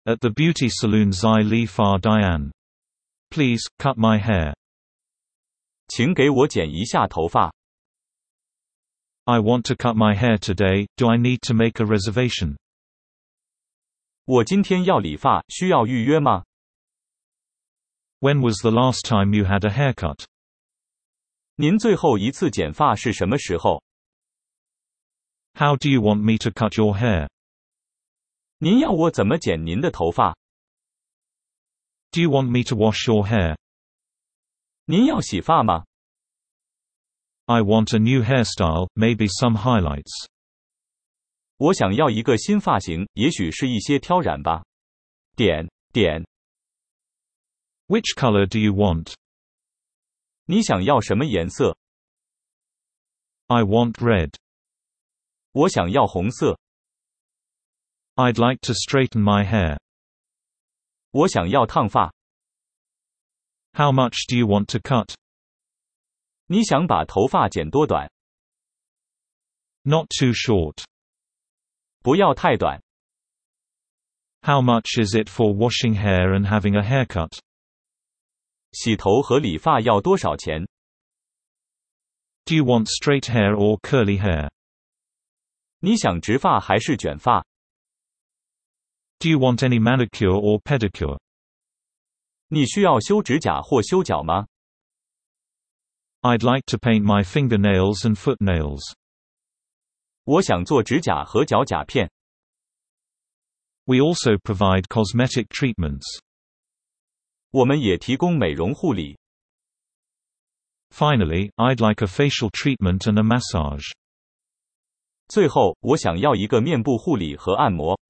At the beauty salon Zai Li Fa Diane. Please, cut my hair. 请给我剪一下头发。 I want to cut my hair today, do I need to make a reservation? 我今天要理发，需要预约吗？ When was the last time you had a haircut? 您最后一次剪发是什么时候？ How do you want me to cut your hair? 您要我怎么剪您的头发？ Do you want me to wash your hair? 您要洗发吗？ I want a new hairstyle, maybe some highlights. 我想要一个新发型，也许是一些挑染吧。点。 Which color do you want? 你想要什么颜色？ I want red. 我想要红色。 I'd like to straighten my hair. 我想要烫发。 How much do you want to cut? 你想把头发剪多短？ Not too short. 不要太短。 How much is it for washing hair and having a haircut? 洗头和理发要多少钱？ Do you want straight hair or curly hair? 你想直发还是卷发？ Do you want any manicure or pedicure? 你需要修指甲或修脚吗？ I'd like to paint my fingernails and footnails. 我想做指甲和脚甲片。 We also provide cosmetic treatments. 我们也提供美容护理。 Finally, I'd like a facial treatment and a massage. 最后，我想要一个面部护理和按摩。